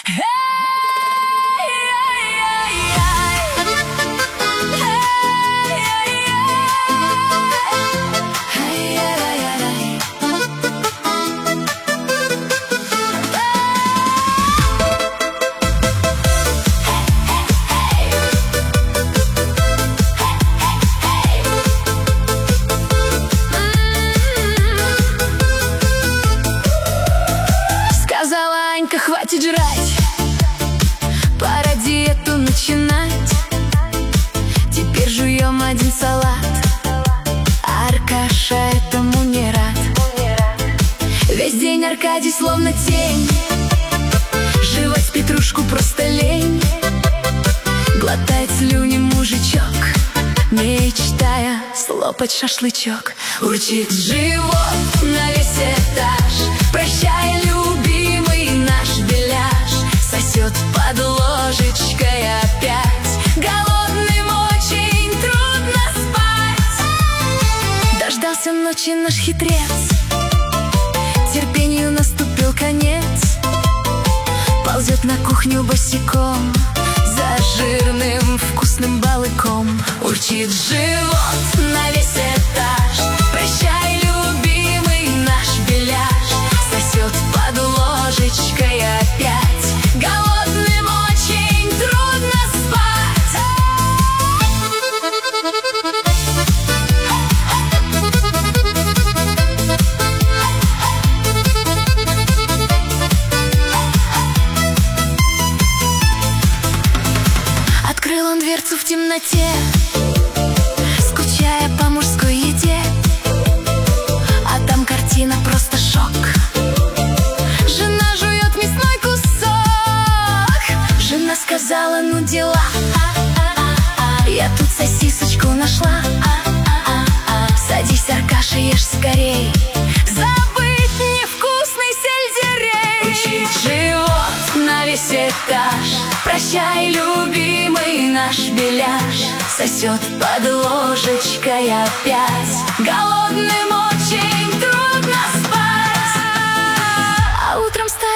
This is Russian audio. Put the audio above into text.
Сказала Анька, хватит жрать, пора диету начинать. Теперь жуем один салат, Аркаша этому не рад. Весь день Аркадий словно тень, жевать петрушку просто лень. Глотает слюни мужичок, мечтая слопать шашлычок. Урчит живот на весь этаж, прощай, любимый наш беляш. Сосет под ложечкой опять, голодным очень трудно спать. Дождался ночи наш хитрец, терпению наступил конец. Ползет на кухню босиком, за жирным вкусным балыком. Урчит живот на весь этаж, прощай, любимый наш беляш. Сосет под ложечкой опять, голодным очень трудно спать. Открыл он дверцу в темноте, скучая по мужской еде. А там картина просто шок. Жена жует мясной кусок. Жена сказала, ну дела, я тут сосисочку нашла. Садись, Аркаша, ешь скорей, забыть невкусный сельдерей. Урчит живот на весь этаж, прощай, любимый наш беляш. Сосет под ложечкой опять, голодным очень трудно спать. А утром